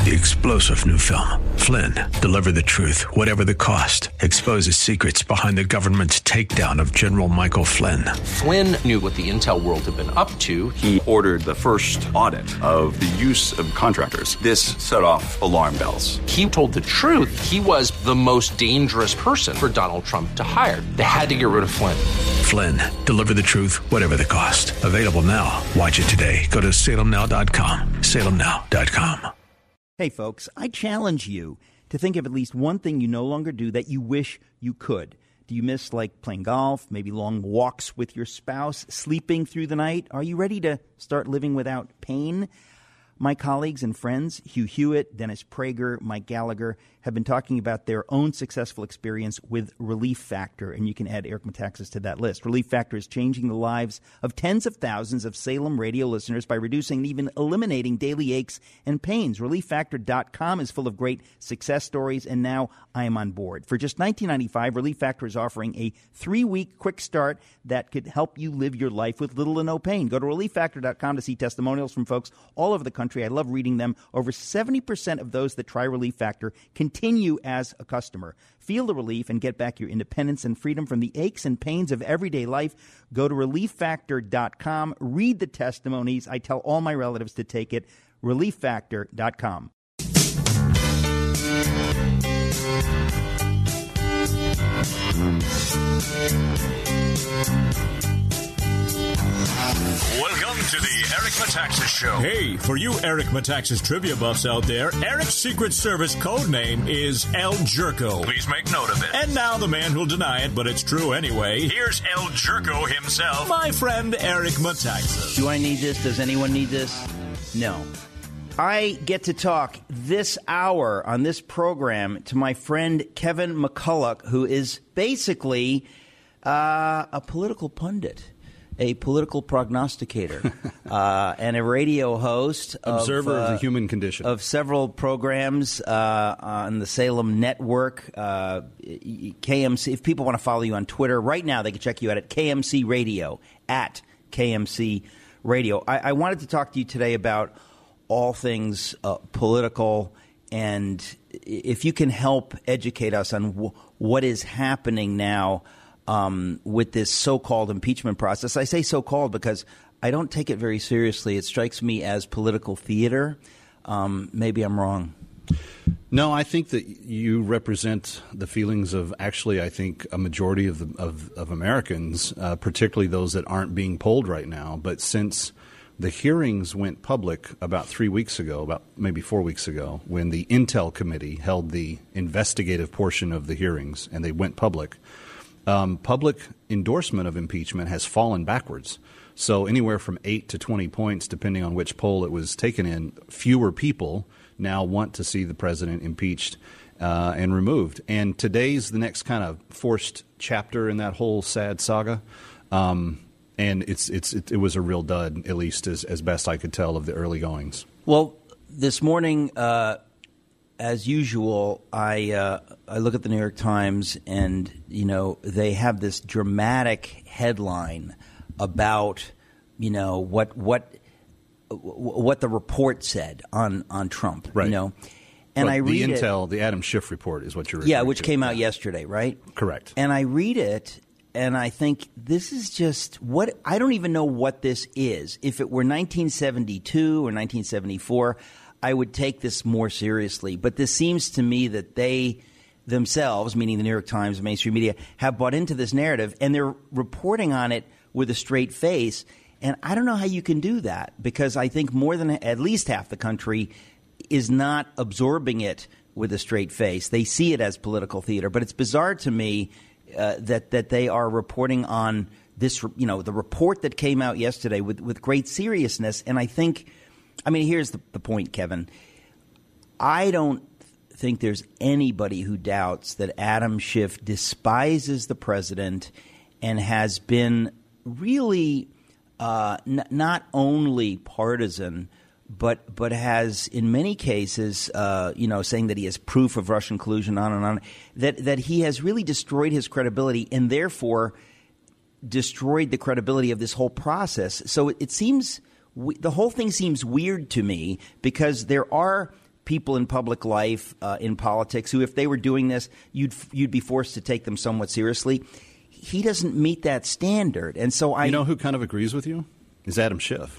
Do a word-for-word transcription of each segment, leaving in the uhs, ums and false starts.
The explosive new film, Flynn, deliver the truth, whatever the cost, exposes secrets behind the government's takedown of General Michael Flynn. Flynn knew what the intel world had been up to. He ordered the first audit of the use of contractors. This set off alarm bells. He told the truth. He was the most dangerous person for Donald Trump to hire. They had to get rid of Flynn. Flynn, deliver the truth, whatever the cost. Available now. Watch it today. Go to salem now dot com. salem now dot com. Hey, folks, I challenge you to think of at least one thing you no longer do that you wish you could. Do you miss, like, playing golf, maybe long walks with your spouse, sleeping through the night? Are you ready to start living without pain? My colleagues and friends, Hugh Hewitt, Dennis Prager, Mike Gallagher, have been talking about their own successful experience with Relief Factor, and you can add Eric Metaxas to that list. Relief Factor is changing the lives of tens of thousands of Salem radio listeners by reducing and even eliminating daily aches and pains. relief factor dot com is full of great success stories, and now I am on board. For just nineteen ninety-five dollars, Relief Factor is offering a three-week quick start that could help you live your life with little to no pain. Go to relief factor dot com to see testimonials from folks all over the country. I love reading them. Over seventy percent of those that try Relief Factor continue as a customer. Feel the relief and get back your independence and freedom from the aches and pains of everyday life. Go to relief factor dot com. Read the testimonies. I tell all my relatives to take it. relief factor dot com. Welcome to the Eric Metaxas Show. Hey, for you Eric Metaxas trivia buffs out there, Eric's Secret Service code name is El Jerko. Please make note of it. And now the man who'll deny it, but it's true anyway. Here's El Jerko himself. My friend Eric Metaxas. Do I need this? Does anyone need this? No. I get to talk this hour on this program to my friend Kevin McCulloch, who is basically uh, a political pundit, a political prognosticator, uh, and a radio host. Observer of, uh, of the human condition. Of several programs uh, on the Salem Network, uh, K M C. If people want to follow you on Twitter, right now they can check you out at K M C Radio, at K M C Radio. I, I wanted to talk to you today about all things uh, political, and if you can help educate us on w- what is happening now um, with this so-called impeachment process. I say so-called because I don't take it very seriously. It strikes me as political theater. Um, maybe I'm wrong. No, I think that you represent the feelings of actually, I think, a majority of the, of, of Americans, uh, particularly those that aren't being polled right now. But since the hearings went public about three weeks ago, about maybe four weeks ago, when the Intel Committee held the investigative portion of the hearings and they went public, um, public endorsement of impeachment has fallen backwards. So anywhere from eight to twenty points, depending on which poll it was taken in, fewer people now want to see the president impeached uh, and removed. And today's the next kind of forced chapter in that whole sad saga. Um And it's it's it, it was a real dud, at least as, as best I could tell of the early goings. Well, this morning, uh, as usual, I uh, I look at the New York Times, and you know they have this dramatic headline about you know what what what the report said on, on Trump, right? You know, and well, I read the Intel, it, the Adam Schiff report is what you're referring yeah, which to. came out yesterday, right? Correct. And I read it. And I think this is just what – I don't even know what this is. If it were nineteen seventy-two or nineteen seventy-four, I would take this more seriously. But this seems to me that they themselves, meaning the New York Times, mainstream media, have bought into this narrative, and they're reporting on it with a straight face. And I don't know how you can do that, because I think more than at least half the country is not absorbing it with a straight face. They see it as political theater. But it's bizarre to me – Uh, that that they are reporting on this, you know, the report that came out yesterday with, with great seriousness. And I think, I mean, here's the, the point, Kevin. I don't think there's anybody who doubts that Adam Schiff despises the president and has been really uh, n- not only partisan, but but has in many cases, uh, you know, saying that he has proof of Russian collusion, on and on, that that he has really destroyed his credibility and therefore destroyed the credibility of this whole process. So it, it seems we, the whole thing seems weird to me, because there are people in public life, uh, in politics, who, if they were doing this, you'd you'd be forced to take them somewhat seriously. He doesn't meet that standard, and so I. You know who kind of agrees with you is Adam Schiff.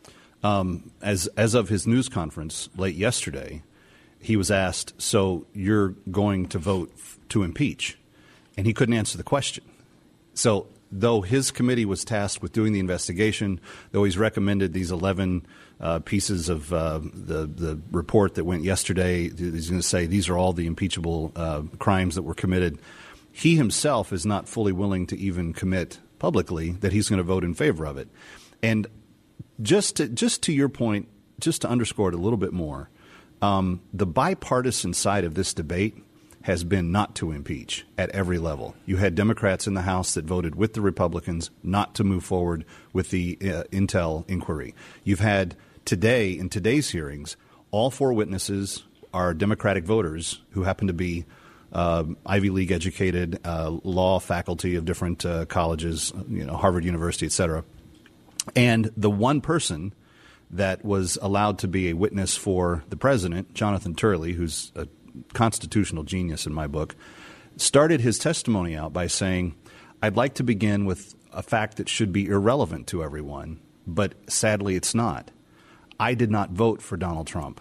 Um, as as of his news conference late yesterday, he was asked, "So you're going to vote f- to impeach?" And he couldn't answer the question. So, though his committee was tasked with doing the investigation, though he's recommended these eleven uh, pieces of uh, the the report that went yesterday, he's going to say these are all the impeachable uh, crimes that were committed. He himself is not fully willing to even commit publicly that he's going to vote in favor of it. And just to, just to your point, just to underscore it a little bit more, um, the bipartisan side of this debate has been not to impeach at every level. You had Democrats in the House that voted with the Republicans not to move forward with the uh, Intel inquiry. You've had today, in today's hearings, all four witnesses are Democratic voters who happen to be uh, Ivy League educated, uh, law faculty of different uh, colleges, you know, Harvard University, et cetera. And the one person that was allowed to be a witness for the president, Jonathan Turley, who's a constitutional genius in my book, started his testimony out by saying, I'd like to begin with a fact that should be irrelevant to everyone, but sadly it's not. I did not vote for Donald Trump.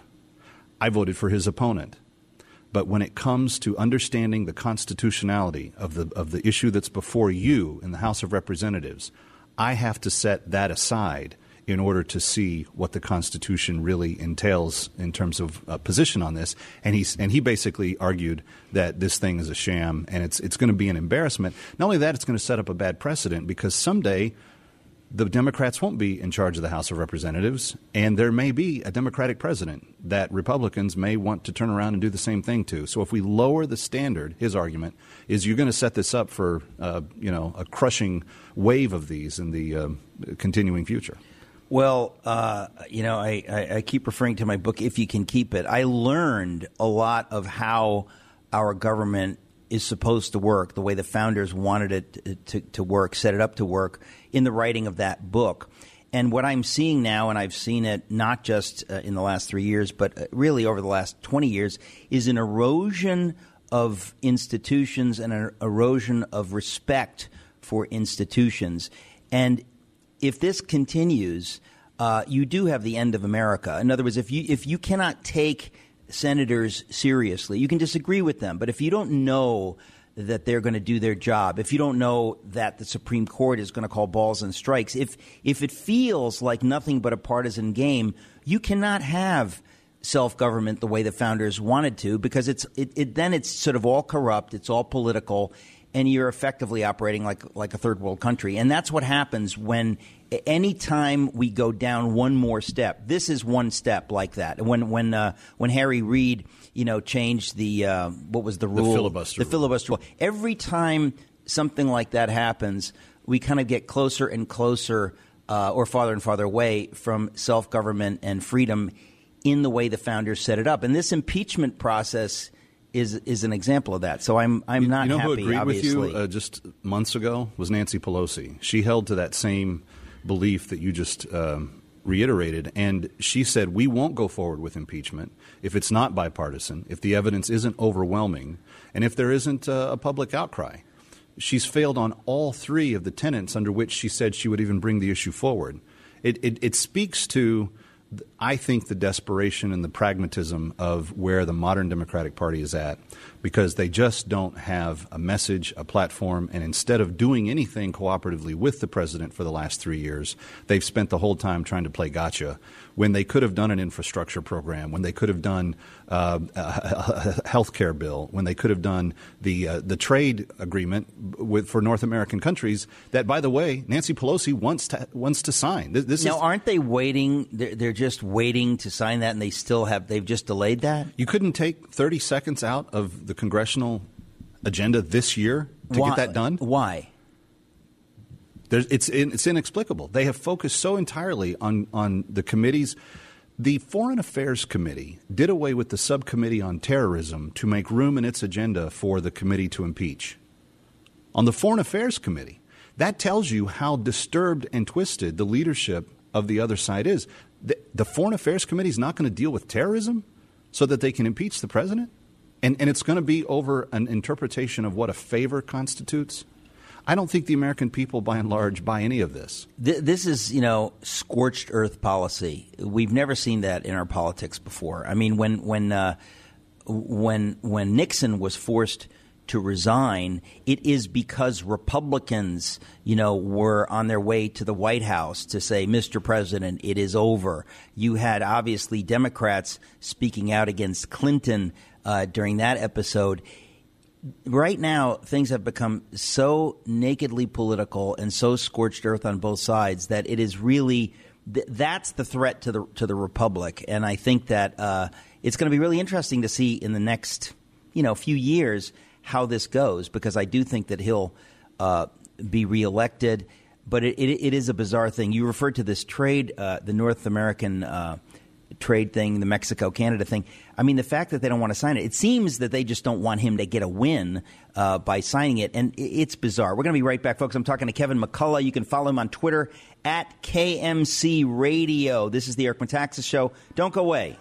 I voted for his opponent. But when it comes to understanding the constitutionality of the of the issue that's before you in the House of Representatives, I have to set that aside in order to see what the Constitution really entails in terms of uh, position on this. And he's and he basically argued that this thing is a sham and it's it's going to be an embarrassment. Not only that, it's going to set up a bad precedent because someday the Democrats won't be in charge of the House of Representatives, and there may be a Democratic president that Republicans may want to turn around and do the same thing to. So if we lower the standard, his argument is you're going to set this up for uh, you know a crushing wave of these in the uh, continuing future. Well, uh, you know, I, I, I keep referring to my book, If You Can Keep It. I learned a lot of how our government is supposed to work, the way the founders wanted it to, to work, set it up to work in the writing of that book. And what I'm seeing now, and I've seen it not just uh, in the last three years, but really over the last twenty years, is an erosion of institutions and an erosion of respect for institutions. And if this continues, uh, you do have the end of America. In other words, if you if you cannot take senators seriously, you can disagree with them, but if you don't know that they're going to do their job, if you don't know that the Supreme Court is going to call balls and strikes, if if it feels like nothing but a partisan game, you cannot have self-government the way the founders wanted to, because it's it, it then it's sort of all corrupt, it's all political, and you're effectively operating like like a third world country. And that's what happens when any time we go down one more step. This is one step like that. When when uh, when Harry Reid, you know, changed the uh, what was the rule? The filibuster. The rule. filibuster rule. Every time something like that happens, we kind of get closer and closer, uh, or farther and farther away from self-government and freedom in the way the founders set it up. And this impeachment process is is an example of that. So I'm I'm not you know happy. Who agreed obviously. with you uh, just months ago was Nancy Pelosi. She held to that same belief that you just um, reiterated, and she said we won't go forward with impeachment if it's not bipartisan, if the evidence isn't overwhelming, and if there isn't a, a public outcry. She's failed on all three of the tenets under which she said she would even bring the issue forward. It, it, it speaks to, I think, the desperation and the pragmatism of where the modern Democratic Party is at, because they just don't have a message, a platform, and instead of doing anything cooperatively with the president for the last three years, they've spent the whole time trying to play gotcha when they could have done an infrastructure program, when they could have done uh, a health care bill, when they could have done the uh, the trade agreement with for North American countries that, by the way, Nancy Pelosi wants to wants to sign. This, this now, is, aren't they waiting? They're, they're just waiting to sign that, and they still have. They've just delayed that. You couldn't take thirty seconds out of the congressional agenda this year to Why? get that done? Why? There's, it's it's inexplicable. They have focused so entirely on, on the committees. The Foreign Affairs Committee did away with the subcommittee on terrorism to make room in its agenda for the committee to impeach. On the Foreign Affairs Committee, that tells you how disturbed and twisted the leadership of the other side is. The, the Foreign Affairs Committee is not going to deal with terrorism? so that they can impeach the president? And, and it's going to be over an interpretation of what a favor constitutes? I don't think the American people, by and large, buy any of this. This is, you know, scorched earth policy. We've never seen that in our politics before. I mean, when when uh, when when Nixon was forced to resign, it is because Republicans, you know, were on their way to the White House to say, Mister President, it is over. You had obviously Democrats speaking out against Clinton uh, during that episode. Right now, things have become so nakedly political and so scorched earth on both sides that it is really th- that's the threat to the to the republic. And I think that uh, it's going to be really interesting to see in the next, you know, few years how this goes, because I do think that he'll uh, be reelected. But it, it, it is a bizarre thing. You referred to this trade, uh, the North American uh, trade thing, the Mexico-Canada thing. I mean, the fact that they don't want to sign it, it seems that they just don't want him to get a win uh, by signing it. And it's bizarre. We're going to be right back, folks. I'm talking to Kevin McCullough. You can follow him on Twitter at K M C Radio. This is the Eric Metaxas Show. Don't go away.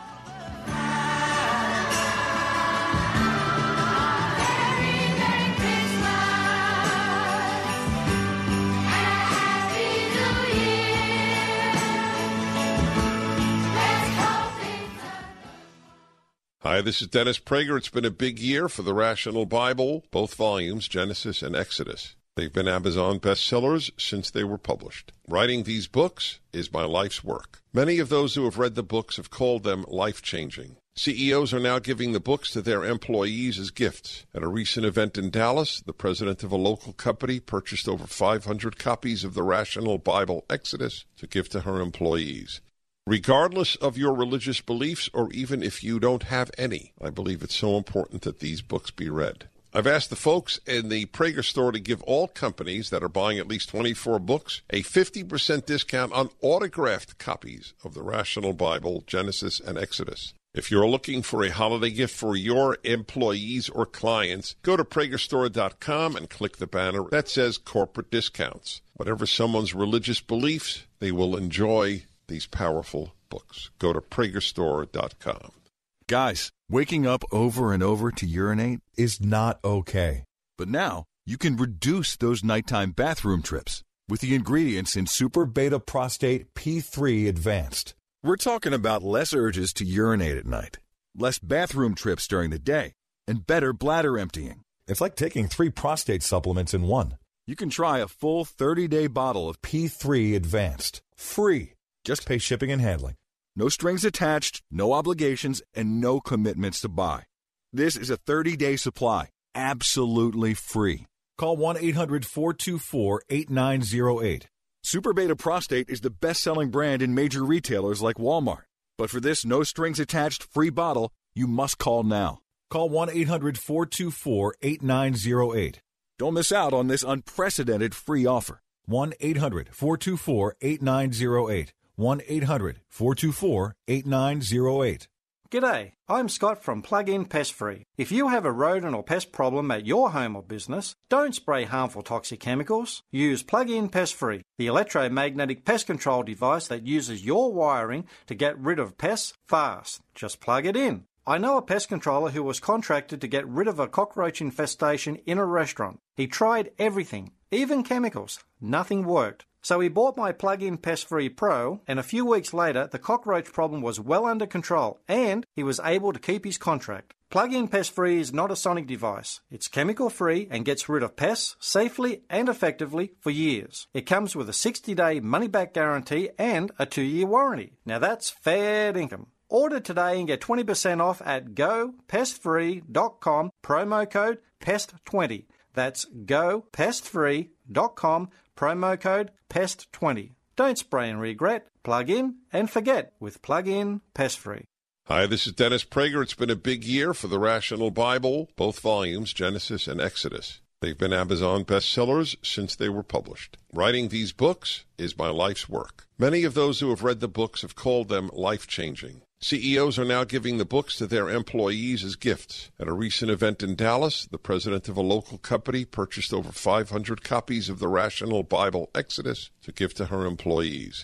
Hi, this is Dennis Prager. It's been a big year for the Rational Bible, both volumes, Genesis and Exodus. They've been Amazon bestsellers since they were published. Writing these books is my life's work. Many of those who have read the books have called them life-changing. C E Os are now giving the books to their employees as gifts. At a recent event in Dallas, the president of a local company purchased over five hundred copies of the Rational Bible Exodus to give to her employees. Regardless of your religious beliefs, or even if you don't have any, I believe it's so important that these books be read. I've asked the folks in the Prager store to give all companies that are buying at least twenty-four books a fifty percent discount on autographed copies of the Rational Bible, Genesis, and Exodus. If you're looking for a holiday gift for your employees or clients, go to Prager Store dot com and click the banner that says corporate discounts. Whatever someone's religious beliefs, they will enjoy these powerful books. Go to Prager Store dot com. Guys, waking up over and over to urinate is not okay. But now, you can reduce those nighttime bathroom trips with the ingredients in Super Beta Prostate P three Advanced. We're talking about less urges to urinate at night, less bathroom trips during the day, and better bladder emptying. It's like taking three prostate supplements in one. You can try a full thirty-day bottle of P three Advanced, free. Just pay shipping and handling. No strings attached, no obligations, and no commitments to buy. This is a thirty-day supply, absolutely free. Call one eight hundred four two four eight nine zero eight. Super Beta Prostate is the best-selling brand in major retailers like Walmart. But for this no-strings-attached free bottle, you must call now. Call one eight hundred four two four eight nine zero eight. Don't miss out on this unprecedented free offer. one eight hundred four two four eight nine zero eight. one eight hundred four two four eight nine zero eight. G'day, I'm Scott from Plug-in Pest Free. If you have a rodent or pest problem at your home or business, don't spray harmful toxic chemicals. Use Plug-in Pest Free, the electromagnetic pest control device that uses your wiring to get rid of pests fast. Just plug it in. I know a pest controller who was contracted to get rid of a cockroach infestation in a restaurant. He tried everything, even chemicals. Nothing worked. So he bought my Plug-in Pest Free Pro, and a few weeks later, the cockroach problem was well under control, and he was able to keep his contract. Plug-in Pest Free is not a sonic device. It's chemical-free and gets rid of pests safely and effectively for years. It comes with a sixty-day money-back guarantee and a two-year warranty. Now that's fair income. Order today and get twenty percent off at go pest free dot com, promo code pest twenty. That's go pest free dot com, promo code pest twenty. Don't spray and regret. Plug in and forget with Plug-in Pest Free. Hi, this is Dennis Prager. It's been a big year for the Rational Bible, both volumes, Genesis and Exodus. They've been Amazon bestsellers since they were published. Writing these books is my life's work. Many of those who have read the books have called them life-changing. C E Os are now giving the books to their employees as gifts. At a recent event in Dallas, the president of a local company purchased over five hundred copies of the Rational Bible Exodus to give to her employees.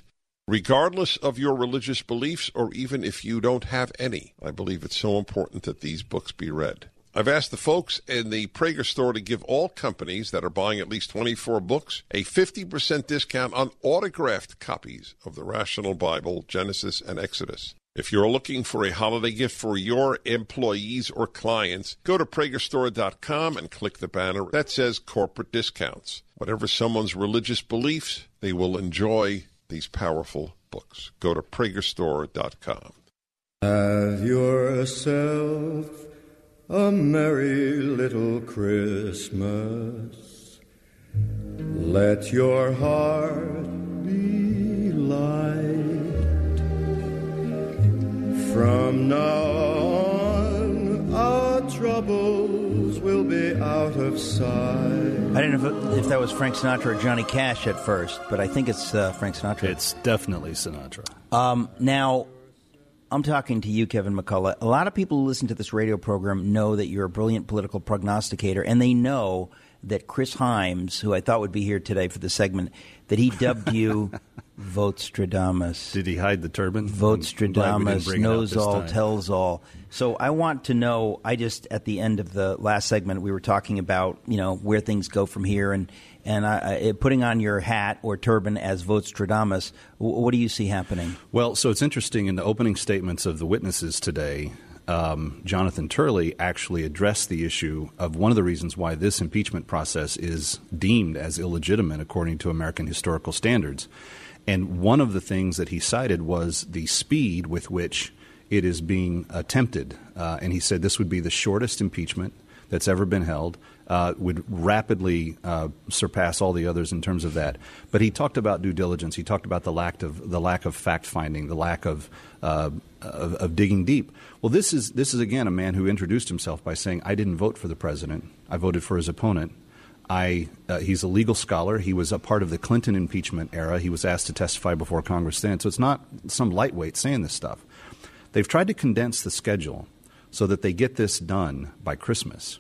Regardless of your religious beliefs, or even if you don't have any, I believe it's so important that these books be read. I've asked the folks in the Prager store to give all companies that are buying at least twenty-four books a fifty percent discount on autographed copies of the Rational Bible, Genesis, and Exodus. If you're looking for a holiday gift for your employees or clients, go to Prager Store dot com and click the banner that says corporate discounts. Whatever someone's religious beliefs, they will enjoy these powerful books. Go to Prager Store dot com. Have yourself a merry little Christmas. Let your heart be light. From now on, our troubles will be out of sight. I didn't know if, if that was Frank Sinatra or Johnny Cash at first, but I think it's uh, Frank Sinatra. It's definitely Sinatra. Um, now, I'm talking to you, Kevin McCullough. A lot of people who listen to this radio program know that you're a brilliant political prognosticator, and they know that Chris Himes, who I thought would be here today for the segment, that he dubbed you Votestradamus. Did he hide the turban? Votestradamus, knows all, tells all. So I want to know, I just, at the end of the last segment, we were talking about, you know, where things go from here, and, and I, I, putting on your hat or turban as Votestradamus, what do you see happening? Well, so it's interesting, in the opening statements of the witnesses today, um, Jonathan Turley actually addressed the issue of one of the reasons why this impeachment process is deemed as illegitimate according to American historical standards. And one of the things that he cited was the speed with which it is being attempted. Uh, and he said this would be the shortest impeachment that's ever been held, uh, would rapidly uh, surpass all the others in terms of that. But he talked about due diligence. He talked about the lack of the lack of fact-finding, the lack of, uh, of of digging deep. Well, this is this is again a man who introduced himself by saying, "I didn't vote for the president. I voted for his opponent." I, uh, he's a legal scholar. He was a part of the Clinton impeachment era. He was asked to testify before Congress then. So it's not some lightweight saying this stuff. They've tried to condense the schedule so that they get this done by Christmas.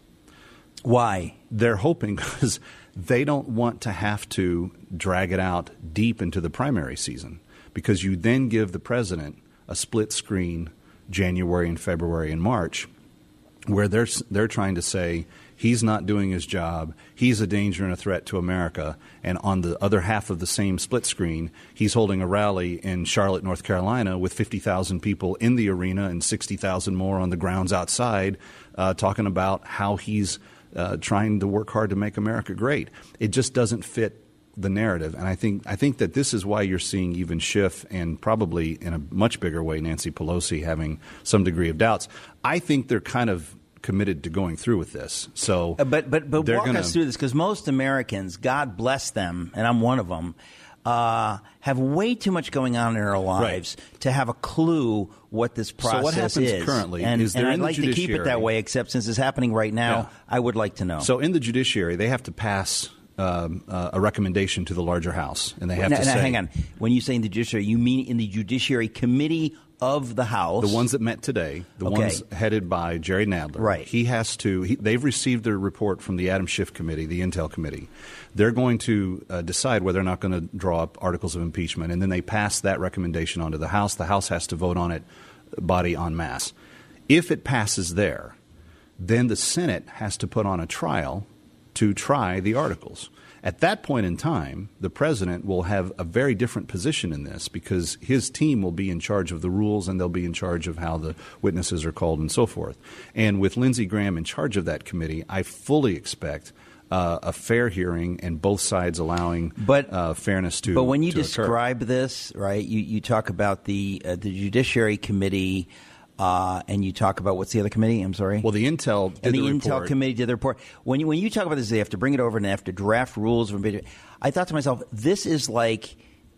Why? They're hoping because they don't want to have to drag it out deep into the primary season, because you then give the president a split screen January and February and March, where they're they're trying to say he's not doing his job, he's a danger and a threat to America, and on the other half of the same split screen, he's holding a rally in Charlotte, North Carolina, with fifty thousand people in the arena and sixty thousand more on the grounds outside, uh, talking about how he's uh, trying to work hard to make America great. It just doesn't fit the narrative, and I think I think that this is why you're seeing even Schiff and probably in a much bigger way Nancy Pelosi having some degree of doubts. I think they're kind of committed to going through with this. So, uh, but but but walk gonna, us through this, because most Americans, God bless them, and I'm one of them, uh, have way too much going on in our lives right. to have a clue what this process so what happens is. currently and, is and I'd in the like to keep it that way. Except since it's happening right now, yeah. I would like to know. So in the judiciary, they have to pass Um, uh, a recommendation to the larger house, and they have now, to now, say. Hang on. When you say in the judiciary, you mean in the Judiciary Committee of the House? The ones that met today, the okay. ones headed by Jerry Nadler. Right. He has to. He, they've received their report from the Adam Schiff Committee, the Intel Committee. They're going to uh, decide whether or not going to draw up articles of impeachment, and then they pass that recommendation on to the House. The House has to vote on it, body en masse. If it passes there, then the Senate has to put on a trial to try the articles. At that point in time, the president will have a very different position in this, because his team will be in charge of the rules, and they'll be in charge of how the witnesses are called and so forth. And with Lindsey Graham in charge of that committee, I fully expect uh, a fair hearing and both sides allowing but, uh, fairness to But when you to describe occur. this, right, you, you talk about the uh, the Judiciary Committee. Uh, and you talk about, what's the other committee? I'm sorry. Well, the Intel did and the, the Intel report. Committee did the report. When you when you talk about this, they have to bring it over and they have to draft rules. I thought to myself, this is like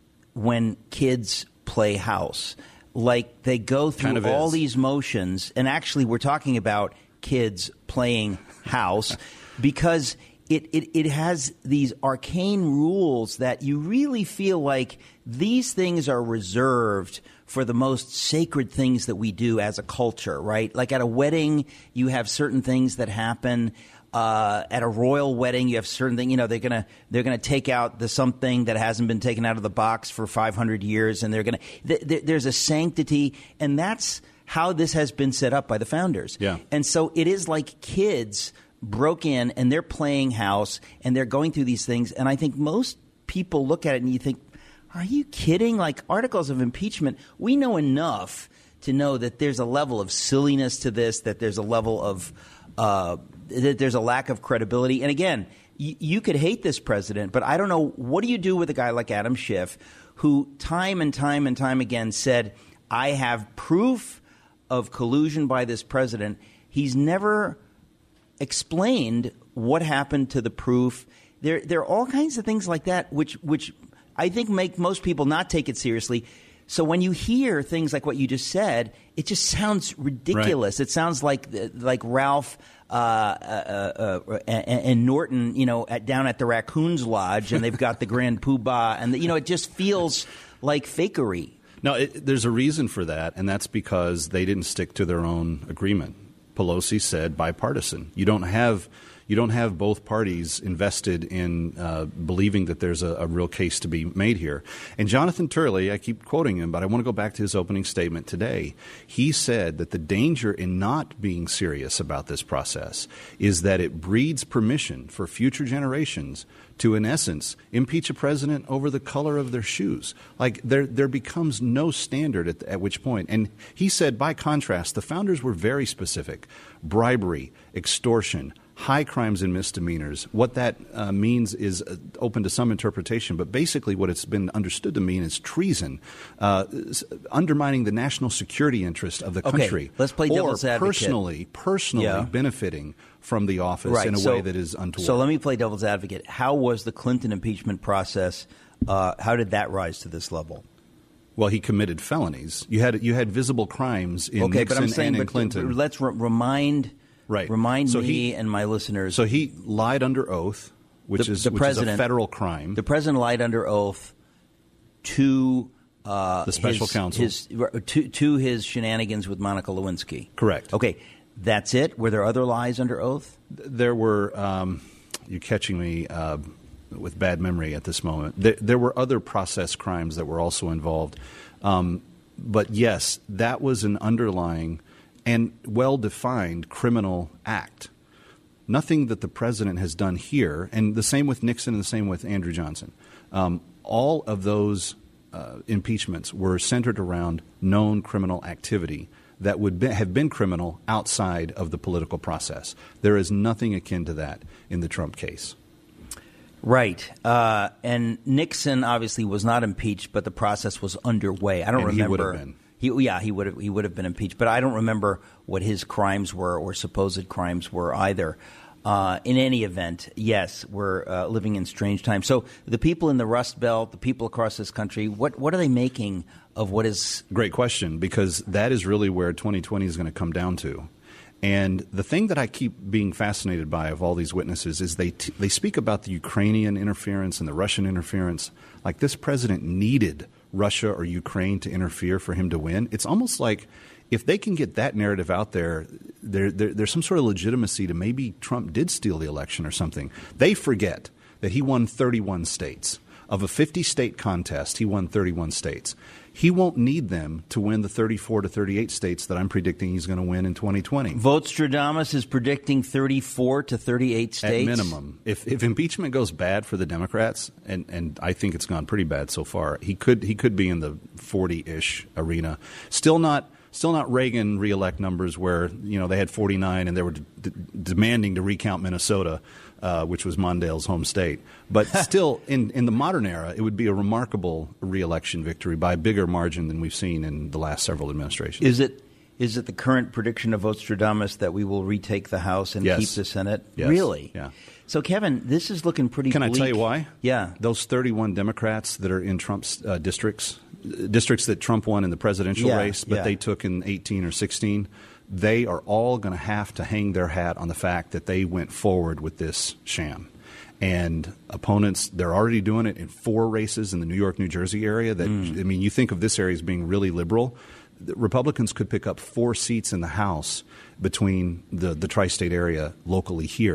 when kids play house. Like they go through kind of all is. these motions, and actually, we're talking about kids playing house because it, it it has these arcane rules that you really feel like these things are reserved for the most sacred things that we do as a culture, right? Like at a wedding, you have certain things that happen. Uh, at a royal wedding, you have certain things. You know, they're gonna they're gonna take out the something that hasn't been taken out of the box for five hundred years, and they're gonna. Th- th- there's a sanctity, and that's how this has been set up by the founders. Yeah. And so it is like kids broke in and they're playing house and they're going through these things. And I think most people look at it and you think, are you kidding? Like articles of impeachment, we know enough to know that there's a level of silliness to this, that there's a level of uh, that there's a lack of credibility. And again, y- you could hate this president, but I don't know, what do you do with a guy like Adam Schiff, who time and time and time again said, I have proof of collusion by this president. He's never explained what happened to the proof. There, there are all kinds of things like that, which, which I think make most people not take it seriously. So when you hear things like what you just said, it just sounds ridiculous. Right. It sounds like like Ralph uh, uh, uh, and, and Norton, you know, at, down at the Raccoons Lodge, and they've got the Grand Poobah, and the, you know, it just feels like fakery. No, it, there's a reason for that, and that's because they didn't stick to their own agreement. Pelosi said bipartisan. You don't have you don't have both parties invested in uh, believing that there's a, a real case to be made here. And Jonathan Turley, I keep quoting him, but I want to go back to his opening statement today. He said that the danger in not being serious about this process is that it breeds permission for future generations to, in essence, impeach a president over the color of their shoes. Like there there becomes no standard at, at which point. And he said, by contrast, the founders were very specific. Bribery, extortion, high crimes and misdemeanors. What that uh, means is uh, open to some interpretation, but basically what it's been understood to mean is treason, uh, undermining the national security interest of the okay, country. Let's play devil's or advocate. personally, personally yeah. benefiting from the office right. in a so, way that is untoward. So let me play devil's advocate. How was the Clinton impeachment process, uh, how did that rise to this level? Well, he committed felonies. You had you had visible crimes in okay, Nixon but I'm saying, and in but Clinton. Let's re- remind right. remind so me he, and my listeners. So he lied under oath, which, the, is, the which president, is a federal crime. The president lied under oath to uh, the special his, counsel. His, to, to his shenanigans with Monica Lewinsky. Correct. Okay, that's it? Were there other lies under oath? There were um, – you're catching me uh, with bad memory at this moment. There, there were other process crimes that were also involved. Um, but, yes, that was an underlying and well-defined criminal act. Nothing that the president has done here, and the same with Nixon and the same with Andrew Johnson. Um, all of those uh, impeachments were centered around known criminal activity that would be, have been criminal outside of the political process. There is nothing akin to that in the Trump case. Right. Uh, and Nixon obviously was not impeached, but the process was underway. I don't and remember. He would have been. He, yeah, he would have. He would have been impeached, but I don't remember what his crimes were or supposed crimes were either. Uh, in any event, yes, we're uh, living in strange times. So the people in the Rust Belt, the people across this country, what what are they making of what is? Great question, because that is really where twenty twenty is going to come down to. And the thing that I keep being fascinated by of all these witnesses is they t- they speak about the Ukrainian interference and the Russian interference like this president needed Russia or Ukraine to interfere for him to win. It's almost like if they can get that narrative out there, there, there there's some sort of legitimacy to maybe Trump did steal the election or something. They forget that he won thirty-one states. Of a fifty-state contest, he won thirty-one states. He won't need them to win the thirty-four to thirty-eight states that I'm predicting he's going to win in twenty twenty. Votestradamus is predicting thirty-four to thirty-eight states? At minimum. If if impeachment goes bad for the Democrats, and, and I think it's gone pretty bad so far, he could he could be in the forty-ish arena. Still not still not Reagan reelect numbers where, you know, they had forty-nine and they were d- d- demanding to recount Minnesota. Uh, which was Mondale's home state. But still, in, in the modern era, it would be a remarkable re-election victory by a bigger margin than we've seen in the last several administrations. Is it is it the current prediction of Votestradamus that we will retake the House and yes. keep the Senate? Yes. Really? Yeah. So, Kevin, this is looking pretty Can bleak. I tell you why? Yeah. Those thirty-one Democrats that are in Trump's uh, districts, districts that Trump won in the presidential yeah, race, but yeah. they took in eighteen or sixteen, they are all going to have to hang their hat on the fact that they went forward with this sham. And opponents, they're already doing it in four races in the New York, New Jersey area. That mm. I mean, you think of this area as being really liberal. The Republicans could pick up four seats in the House between the, the tri-state area locally here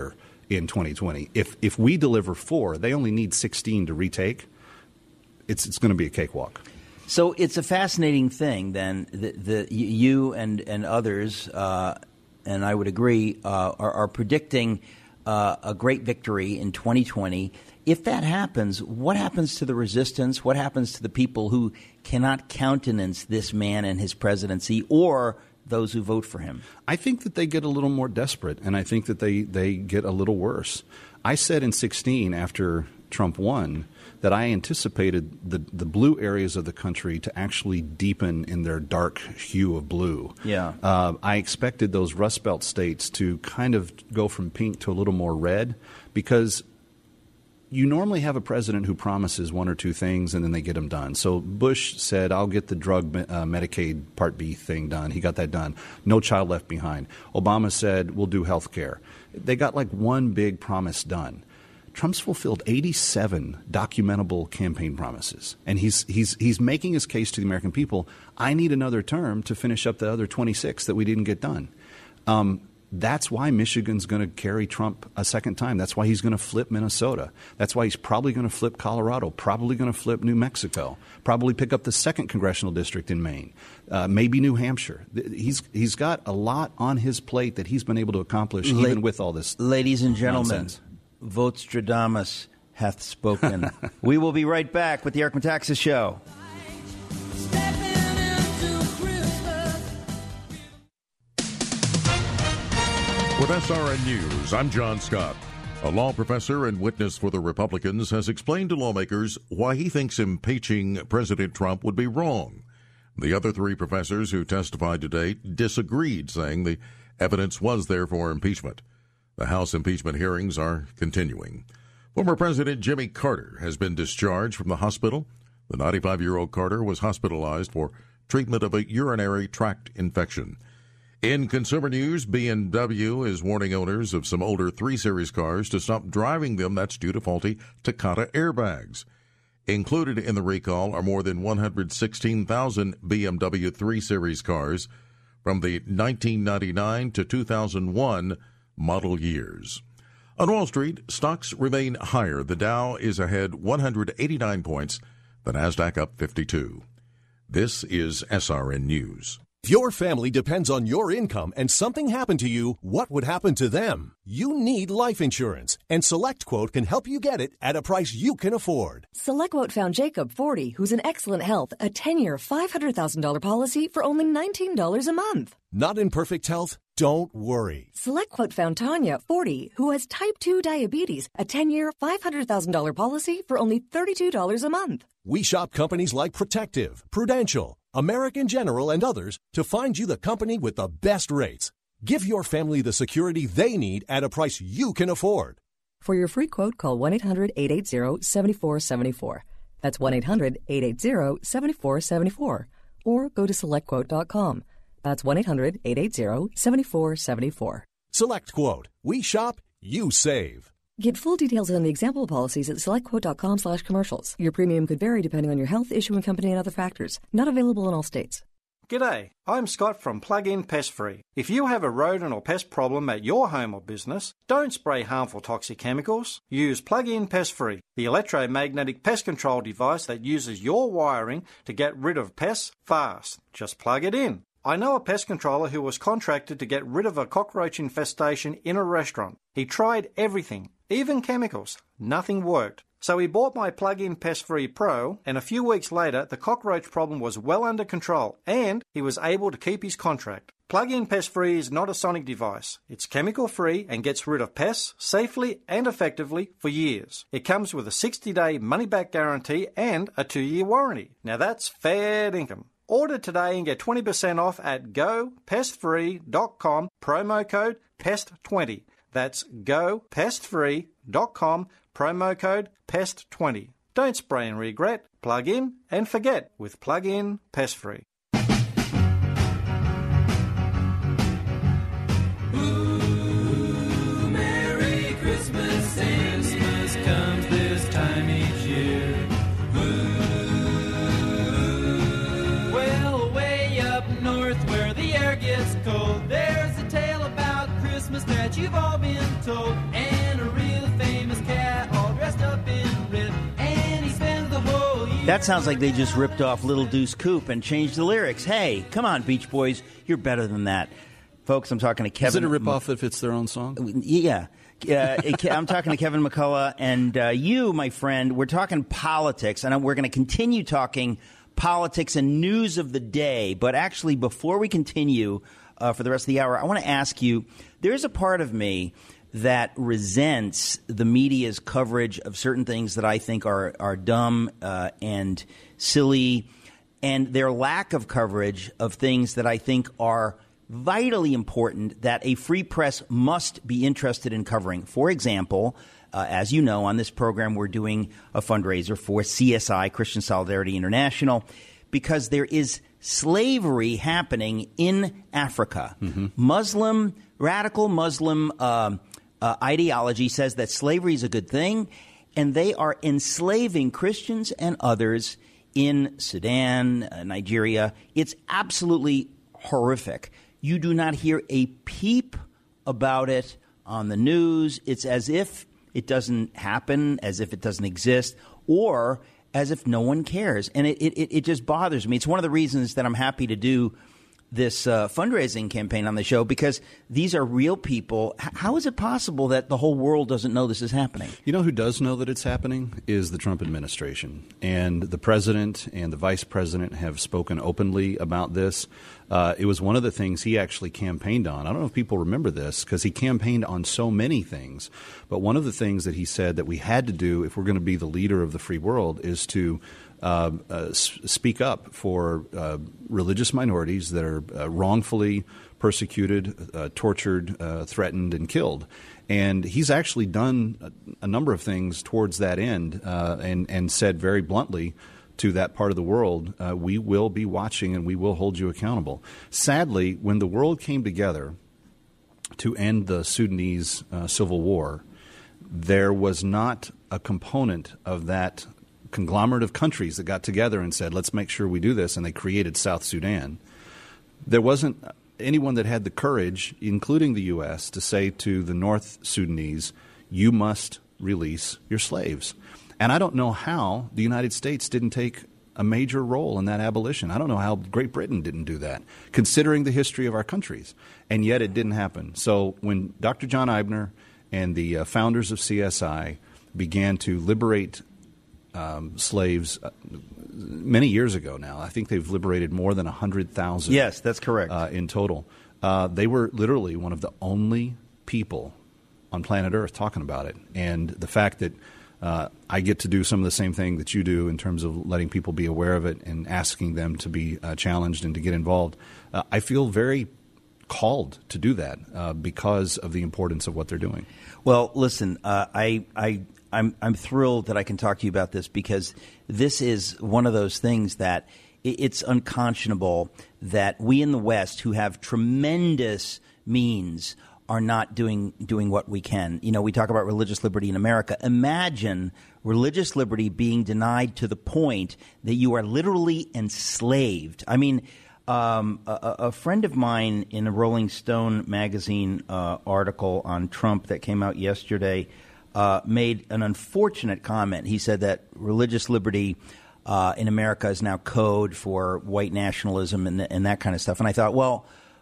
in twenty twenty. If if we deliver four, they only need sixteen to retake. It's it's going to be a cakewalk. So it's a fascinating thing. Then the, the you and and others, uh, and I would agree, uh, are, are predicting uh, a great victory in twenty twenty. If that happens, what happens to the resistance? What happens to the people who cannot countenance this man and his presidency, or those who vote for him? I think that they get a little more desperate, and I think that they, they get a little worse. I said in sixteen, after Trump won, that I anticipated the, the blue areas of the country to actually deepen in their dark hue of blue. Yeah. Uh, I expected those Rust Belt states to kind of go from pink to a little more red, because you normally have a president who promises one or two things and then they get them done. So Bush said, I'll get the drug uh, Medicaid Part B thing done. He got that done. No child left behind. Obama said, we'll do health care. They got like one big promise done. Trump's fulfilled eighty-seven documentable campaign promises, and he's he's he's making his case to the American people. I need another term to finish up the other twenty-six that we didn't get done. Um, That's why Michigan's going to carry Trump a second time. That's why he's going to flip Minnesota. That's why he's probably going to flip Colorado, probably going to flip New Mexico, probably pick up the second congressional district in Maine, uh, maybe New Hampshire. He's he's got a lot on his plate that he's been able to accomplish La- even with all this Ladies and gentlemen, nonsense. Vostradamus hath spoken. We will be right back with the Eric Metaxas Show. With S R N News, I'm John Scott. A law professor and witness for the Republicans has explained to lawmakers why he thinks impeaching President Trump would be wrong. The other three professors who testified today disagreed, saying the evidence was there for impeachment. The House impeachment hearings are continuing. Former President Jimmy Carter has been discharged from the hospital. The ninety-five-year-old Carter was hospitalized for treatment of a urinary tract infection. In consumer news, B M W is warning owners of some older three series cars to stop driving them. That's due to faulty Takata airbags. Included in the recall are more than one hundred sixteen thousand B M W three series cars from the nineteen ninety-nine to two thousand one model years. On Wall Street, stocks remain higher. The Dow is ahead one hundred eighty-nine points, the Nasdaq up fifty-two. This is S R N News. If your family depends on your income and something happened to you, what would happen to them? You need life insurance, and SelectQuote can help you get it at a price you can afford. SelectQuote found Jacob, forty, who's in excellent health, a ten-year, five hundred thousand dollars policy for only nineteen dollars a month. Not in perfect health? Don't worry. SelectQuote found Tanya, forty, who has type two diabetes, a ten-year, five hundred thousand dollars policy for only thirty-two dollars a month. We shop companies like Protective, Prudential, American General, and others to find you the company with the best rates. Give your family the security they need at a price you can afford. For your free quote, call one eight hundred eight eight zero seven four seven four. That's one eight hundred eight eight zero seven four seven four. Or go to select quote dot com. That's one eight hundred eight eight zero seven four seven four. SelectQuote. We shop, you save. Get full details on the example policies at selectquote.com slash commercials. Your premium could vary depending on your health, issuing company, and other factors. Not available in all states. G'day, I'm Scott from Plug-in Pest Free. If you have a rodent or pest problem at your home or business, don't spray harmful toxic chemicals. Use Plug-in Pest Free, the electromagnetic pest control device that uses your wiring to get rid of pests fast. Just plug it in. I know a pest controller who was contracted to get rid of a cockroach infestation in a restaurant. He tried everything, even chemicals. Nothing worked. So he bought my Plug-in Pest Free Pro, and a few weeks later, the cockroach problem was well under control, and he was able to keep his contract. Plug-in Pest Free is not a sonic device. It's chemical-free and gets rid of pests safely and effectively for years. It comes with a sixty-day money-back guarantee and a two-year warranty. Now that's fair income. Order today and get twenty percent off at go pest free dot com, promo code pest twenty. That's go pest free dot com, promo code pest twenty. Don't spray and regret. Plug in and forget with Plug-in Pest Free. Ooh, Merry Christmas, Christmas comes this time each year. Gets cold. There's a tale about Christmas that you've all been told, and That sounds like they just ripped off Little Deuce Coupe and changed the lyrics. Hey, come on, Beach Boys. You're better than that. Folks, I'm talking to Kevin. Is it a ripoff if it's their own song? Yeah. Uh, I'm talking to Kevin McCullough, and uh, you, my friend, we're talking politics, and we're going to continue talking politics and news of the day. But actually, before we continue uh, for the rest of the hour, I want to ask you, there's a part of me that resents the media's coverage of certain things that I think are, are dumb uh, and silly, and their lack of coverage of things that I think are vitally important that a free press must be interested in covering. For example, uh, as you know, on this program, we're doing a fundraiser for C S I, Christian Solidarity International, because there is slavery happening in Africa. Mm-hmm. Muslim, radical Muslim uh, uh, ideology says that slavery is a good thing, and they are enslaving Christians and others in Sudan, uh, Nigeria. It's absolutely horrific. You do not hear a peep about it on the news. It's as if it doesn't happen, as if it doesn't exist, or as if no one cares. And it, it, it just bothers me. It's one of the reasons that I'm happy to do this uh, fundraising campaign on the show, because these are real people. H- how is it possible that the whole world doesn't know this is happening? You know who does know that it's happening is the Trump administration. And the president and the vice president have spoken openly about this. Uh, it was one of the things he actually campaigned on. I don't know if people remember this because he campaigned on so many things. But one of the things that he said that we had to do if we're going to be the leader of the free world is to Uh, uh, speak up for uh, religious minorities that are uh, wrongfully persecuted, uh, tortured, uh, threatened, and killed. And he's actually done a, a number of things towards that end uh, and, and said very bluntly to that part of the world, uh, we will be watching and we will hold you accountable. Sadly, when the world came together to end the Sudanese uh, civil war, there was not a component of that conglomerate of countries that got together and said, let's make sure we do this, and they created South Sudan. There wasn't anyone that had the courage, including the U S, to say to the North Sudanese, you must release your slaves. And I don't know how the United States didn't take a major role in that abolition. I don't know how Great Britain didn't do that, considering the history of our countries. And yet it didn't happen. So when Doctor John Eibner and the uh, founders of C S I began to liberate Um, slaves uh, many years ago now. I think they've liberated more than one hundred thousand. Yes, that's correct. Uh, in total. Uh, they were literally one of the only people on planet Earth talking about it. And the fact that uh, I get to do some of the same thing that you do in terms of letting people be aware of it and asking them to be uh, challenged and to get involved, uh, I feel very called to do that uh, because of the importance of what they're doing. Well, listen, uh, I, I, I'm, I'm thrilled that I can talk to you about this, because this is one of those things that it's unconscionable that we in the West, who have tremendous means, are not doing doing what we can. You know, we talk about religious liberty in America. Imagine religious liberty being denied to the point that you are literally enslaved. I mean, Um, a, a friend of mine in a Rolling Stone magazine uh, article on Trump that came out yesterday uh, made an unfortunate comment. He said that religious liberty uh, in America is now code for white nationalism and, and that kind of stuff. And I thought, well,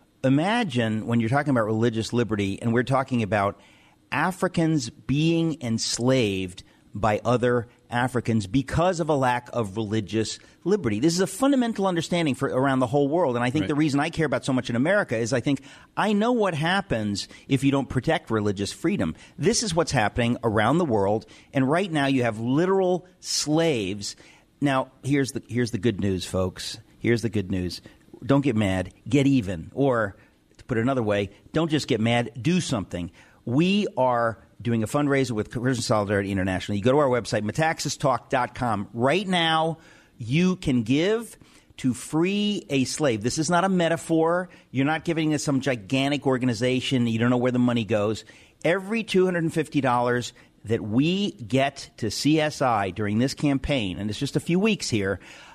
imagine when you're talking about religious liberty and we're talking about Africans being enslaved by other Africans because of a lack of religious liberty. This is a fundamental understanding for around the whole world. And I think right. the reason I care about so much in America is I think I know what happens if you don't protect religious freedom. This is what's happening around the world. And right now you have literal slaves. Now, here's the here's the good news, folks. Here's the good news. Don't get mad. Get even. Or, to put it another way, don't just get mad. Do something. We are doing a fundraiser with Christian Solidarity International. You go to our website, metaxas talk dot com. Right now, you can give to free a slave. This is not a metaphor. You're not giving to some gigantic organization. You don't know where the money goes. Every two hundred fifty dollars that we get to C S I during this campaign, and it's just a few weeks here,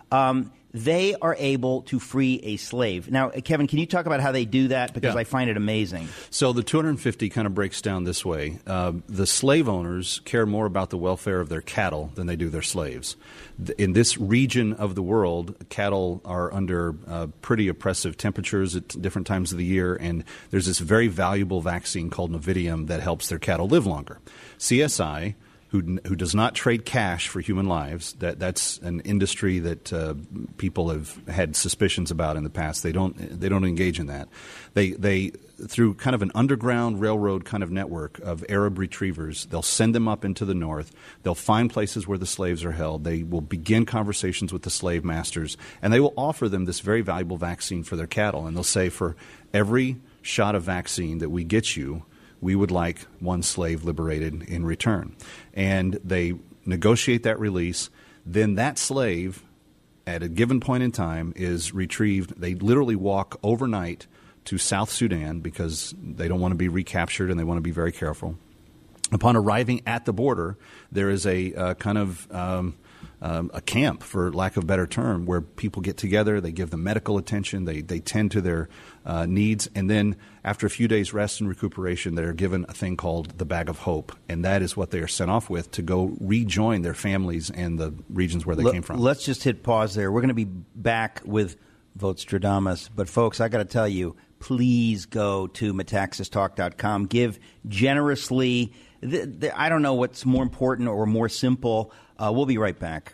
Um, they are able to free a slave. Now, Kevin, can you talk about how they do that? Because Yeah. I find it amazing. So the two hundred fifty kind of breaks down this way. Uh, the slave owners care more about the welfare of their cattle than they do their slaves. Th- In this region of the world, cattle are under uh, pretty oppressive temperatures at different times of the year, and there's this very valuable vaccine called Novidium that helps their cattle live longer. C S I, who who does not trade cash for human lives. That that's an industry that uh, people have had suspicions about in the past. They don't they don't engage in that. They they through kind of an underground railroad kind of network of Arab retrievers, they'll send them up into the north. They'll find places where the slaves are held. They will begin conversations with the slave masters, and they will offer them this very valuable vaccine for their cattle. And they'll say, for every shot of vaccine that we get you, we would like one slave liberated in return. And they negotiate that release. Then that slave, at a given point in time, is retrieved. They literally walk overnight to South Sudan because they don't want to be recaptured and they want to be very careful. Upon arriving at the border, there is a uh, kind of um, um, a camp, for lack of a better term, where people get together, they give them medical attention, they, they tend to their uh, needs, and then after a few days rest and recuperation, they're given a thing called the Bag of Hope, and that is what they are sent off with to go rejoin their families and the regions where they L- came from. Let's just hit pause there. We're going to be back with Votestradamus, but folks, I got to tell you, please go to metaxas talk dot com. Give generously. The, the, I don't know what's more important or more simple. Uh, we'll be right back.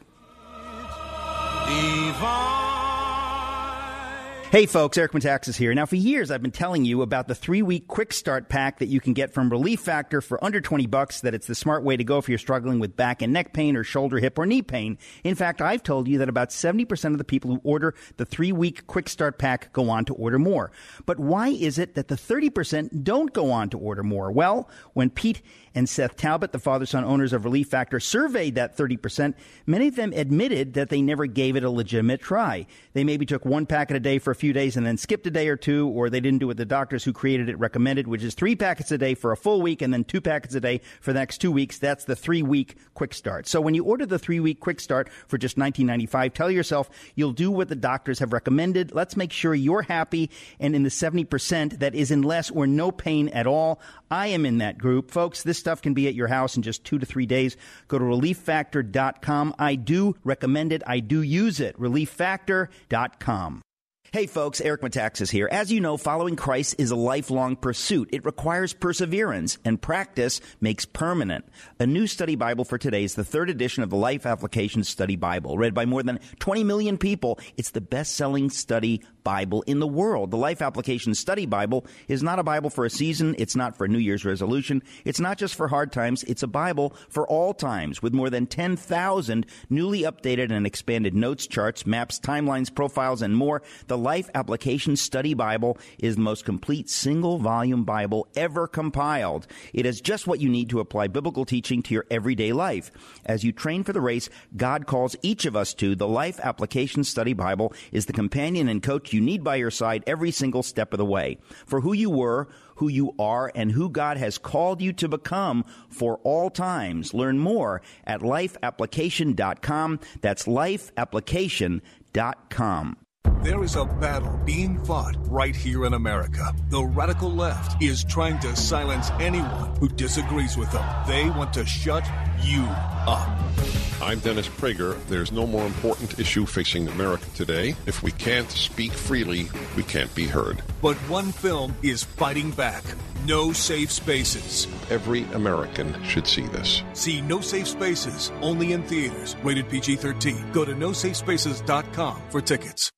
Hey, folks, Eric Metaxas here. Now, for years, I've been telling you about the three-week quick start pack that you can get from Relief Factor for under twenty bucks, that it's the smart way to go if you're struggling with back and neck pain or shoulder, hip, or knee pain. In fact, I've told you that about seventy percent of the people who order the three-week quick start pack go on to order more. But why is it that the thirty percent don't go on to order more? Well, when Pete and Seth Talbot, the father-son owners of Relief Factor, surveyed that thirty percent, many of them admitted that they never gave it a legitimate try. They maybe took one packet a day for a few days and then skipped a day or two, or they didn't do what the doctors who created it recommended, which is three packets a day for a full week and then two packets a day for the next two weeks. That's the three-week quick start. So when you order the three-week quick start for just nineteen ninety-five dollars, tell yourself you'll do what the doctors have recommended. Let's make sure you're happy and in the seventy percent that is in less or no pain at all. I am in that group. Folks, this stuff can be at your house in just two to three days. Go to relief factor dot com. I do recommend it. I do use it. relief factor dot com. Hey folks, Eric Metaxas here. As you know, following Christ is a lifelong pursuit. It requires perseverance, and practice makes permanent. A new study Bible for today is the third edition of the Life Application Study Bible. Read by more than twenty million people, it's the best-selling study Bible in the world. The Life Application Study Bible is not a Bible for a season. It's not for a New Year's resolution. It's not just for hard times. It's a Bible for all times, with more than ten thousand newly updated and expanded notes, charts, maps, timelines, profiles, and more. The Life Application Study Bible is the most complete single-volume Bible ever compiled. It has just what you need to apply biblical teaching to your everyday life. As you train for the race God calls each of us to, the Life Application Study Bible is the companion and coach you need by your side every single step of the way. For who you were, who you are, and who God has called you to become for all times. Learn more at life application dot com. That's life application dot com. There is a battle being fought right here in America. The radical left is trying to silence anyone who disagrees with them. They want to shut you up. I'm Dennis Prager. There's no more important issue facing America today. If we can't speak freely, we can't be heard. But one film is fighting back. No Safe Spaces. Every American should see this. See No Safe Spaces, only in theaters. Rated P G thirteen. Go to no safe spaces dot com for tickets.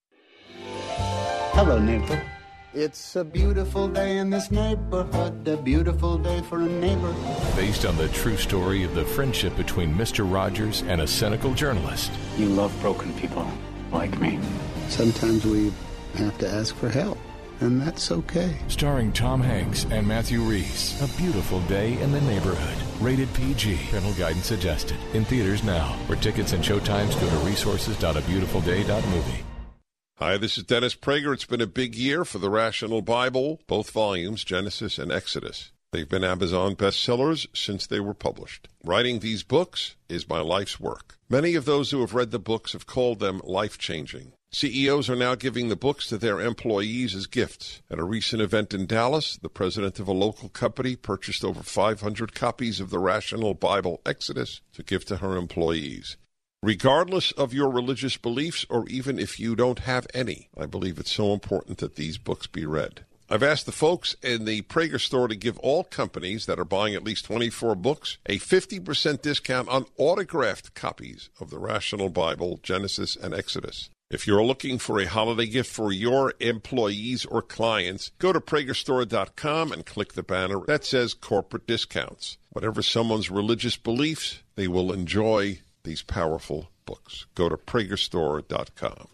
Hello, neighbor. It's a beautiful day in this neighborhood, a beautiful day for a neighbor. Based on the true story of the friendship between Mister Rogers and a cynical journalist. You love broken people like me. Sometimes we have to ask for help, and that's okay. Starring Tom Hanks and Matthew Reese. A beautiful day in the neighborhood. Rated P G. Parental guidance suggested. In theaters now. For tickets and showtimes, go to resources dot a beautiful day dot movie. Hi, this is Dennis Prager. It's been a big year for the Rational Bible, both volumes, Genesis and Exodus. They've been Amazon bestsellers since they were published. Writing these books is my life's work. Many of those who have read the books have called them life-changing. C E Os are now giving the books to their employees as gifts. At a recent event in Dallas, the president of a local company purchased over five hundred copies of the Rational Bible Exodus to give to her employees. Regardless of your religious beliefs, or even if you don't have any, I believe it's so important that these books be read. I've asked the folks in the Prager store to give all companies that are buying at least twenty-four books a fifty percent discount on autographed copies of the Rational Bible, Genesis, and Exodus. If you're looking for a holiday gift for your employees or clients, go to Prager Store dot com and click the banner that says corporate discounts. Whatever someone's religious beliefs, they will enjoy these powerful books. Go to Prager Store dot com.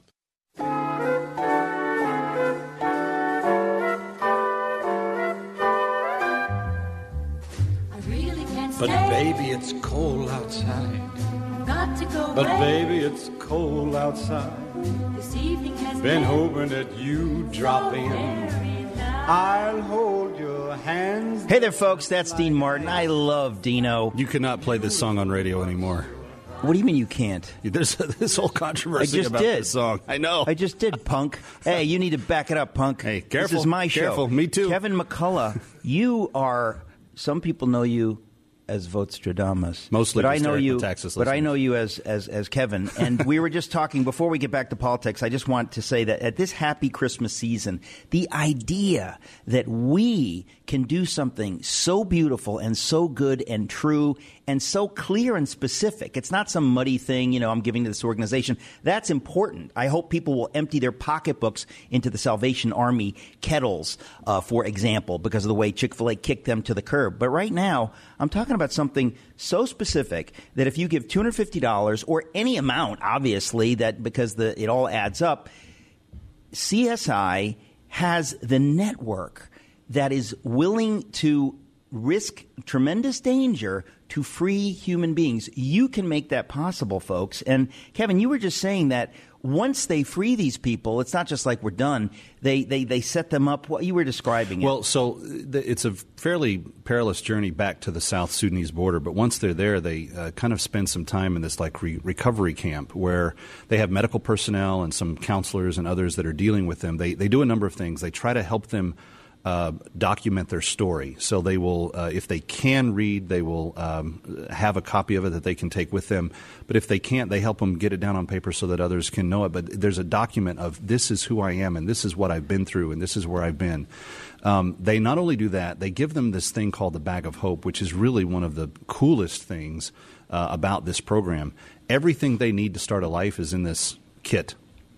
But baby, it's cold outside. Got to go But away. baby, it's cold outside. This evening has Been hoping that you drop in. I'll hold your hands. Hey there, folks. That's Dean Martin. I love Dino. You cannot play this song on radio anymore. What do you mean you can't? There's this whole controversy I just about did. this song. I know. I just did, punk. Hey, you need to back it up, punk. Hey, careful. This is my show. Careful. Me too. Kevin McCullough, you are, some people know you as Votstradamus. Mostly but I just know Eric you, Metaxas but I listeners. know you as, as, as Kevin. And we were just talking, before we get back to politics, I just want to say that at this happy Christmas season, the idea that we can do something so beautiful and so good and true and so clear and specific. It's not some muddy thing, you know, I'm giving to this organization. That's important. I hope people will empty their pocketbooks into the Salvation Army kettles, uh, for example, because of the way Chick-fil-A kicked them to the curb. But right now, I'm talking about something so specific that if you give two hundred fifty dollars or any amount, obviously, that because the it all adds up, C S I has the network that is willing to risk tremendous danger to free human beings. You can make that possible, folks. And Kevin, you were just saying that once they free these people, it's not just like we're done. They they, they set them up. What you were describing it. Well, so th- it's a fairly perilous journey back to the South Sudanese border. But once they're there, they uh, kind of spend some time in this like re- recovery camp where they have medical personnel and some counselors and others that are dealing with them. They they do a number of things. They try to help them Uh, document their story. So they will, uh, if they can read, they will um, have a copy of it that they can take with them. But if they can't, they help them get it down on paper so that others can know it. But there's a document of this is who I am and this is what I've been through and this is where I've been. Um, they not only do that, they give them this thing called the Bag of Hope, which is really one of the coolest things uh, about this program. Everything they need to start a life is in this kit.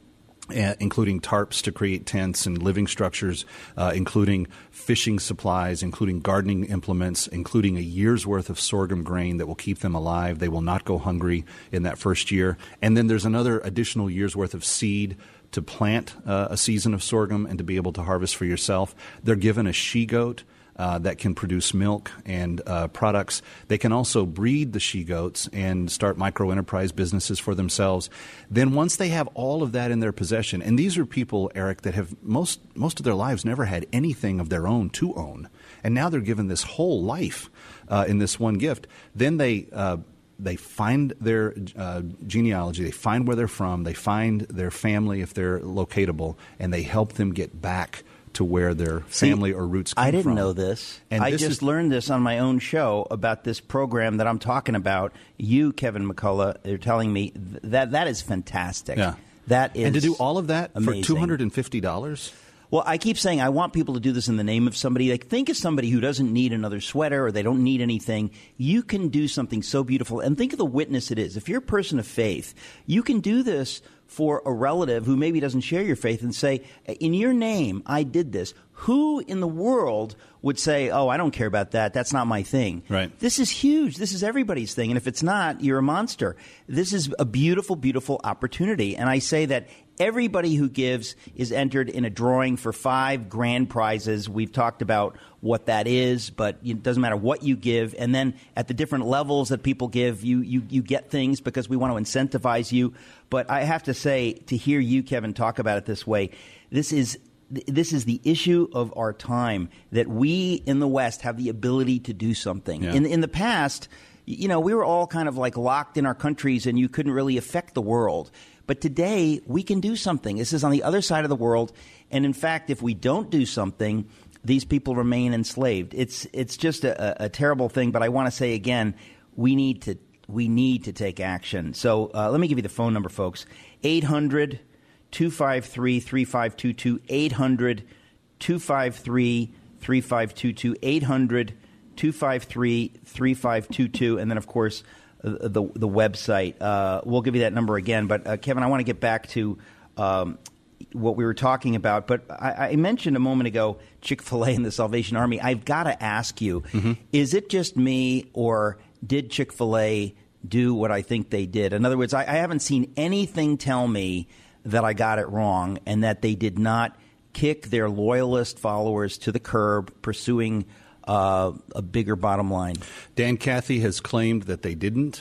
Uh, including tarps to create tents and living structures, uh, including fishing supplies, including gardening implements, including a year's worth of sorghum grain that will keep them alive. They will not go hungry in that first year. And then there's another additional year's worth of seed to plant uh, a season of sorghum and to be able to harvest for yourself. They're given a she-goat Uh, that can produce milk and uh, products. They can also breed the she-goats and start micro-enterprise businesses for themselves. Then once they have all of that in their possession, and these are people, Eric, that have most most of their lives never had anything of their own to own, and now they're given this whole life uh, in this one gift. Then they uh, they find their uh, genealogy, they find where they're from, they find their family if they're locatable, and they help them get back to where their family See, or roots come from. I didn't from. know this. And I this just is, learned this on my own show about this program that I'm talking about. You, Kevin McCullough, are telling me th- that that is fantastic. Yeah. That is and to do all of that amazing. for two hundred fifty dollars? Well, I keep saying I want people to do this in the name of somebody. Like, think of somebody who doesn't need another sweater or they don't need anything. You can do something so beautiful. And think of the witness it is. If you're a person of faith, you can do this for a relative who maybe doesn't share your faith and say, in your name, I did this. Who in the world would say, oh, I don't care about that. That's not my thing. Right. This is huge. This is everybody's thing. And if it's not, you're a monster. This is a beautiful, beautiful opportunity. And I say that everybody who gives is entered in a drawing for five grand prizes. We've talked about what that is, but it doesn't matter what you give. And then at the different levels that people give, you, you, you get things because we want to incentivize you. But I have to say, to hear you, Kevin, talk about it this way, this is th- this is the issue of our time, that we in the West have the ability to do something. Yeah. In in the past, you know, we were all kind of like locked in our countries and you couldn't really affect the world. But today, we can do something. This is on the other side of the world. And in fact, if we don't do something, these people remain enslaved. It's it's just a, a terrible thing. But I want to say again, we need to we need to take action. So uh, let me give you the phone number, folks. eight hundred, two five three, three five two two. eight hundred, two five three, three five two two. eight hundred, two five three, three five two two. And then, of course, the the, the website. Uh, we'll give you that number again. But, uh, Kevin, I want to get back to um, what we were talking about. But I, I mentioned a moment ago Chick-fil-A and the Salvation Army. I've got to ask you, mm-hmm. is it just me, or did Chick-fil-A do what I think they did? In other words, I, I haven't seen anything tell me that I got it wrong and that they did not kick their loyalist followers to the curb, pursuing uh, a bigger bottom line. Dan Cathy has claimed that they didn't.